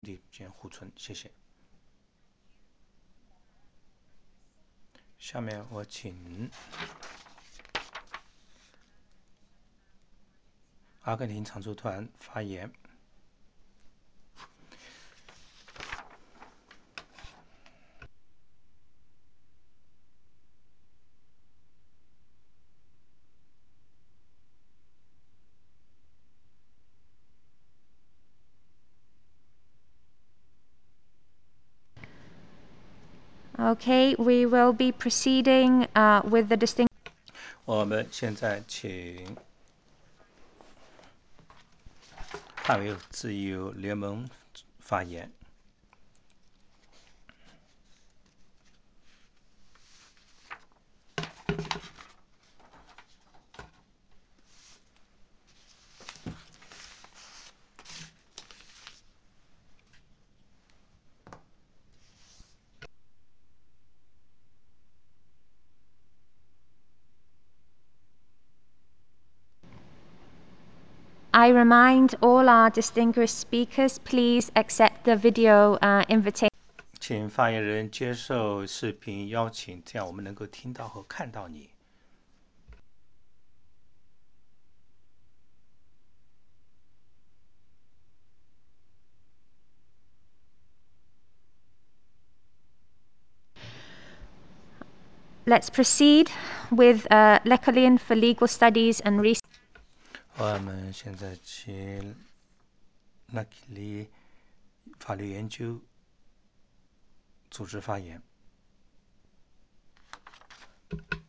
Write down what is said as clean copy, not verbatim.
地兼互存，谢谢。下面我请阿根廷常驻团发言。 Okay, we will be proceeding with the distinct. 我们现在请捍卫自由联盟发言。 I remind all our distinguished speakers, please accept the video invitation. 请发言人接受视频邀请，这样我们能够听到和看到你。 Let's proceed with Lekalian for Legal Studies and Research. 我们现在请拉基里法律研究组织发言。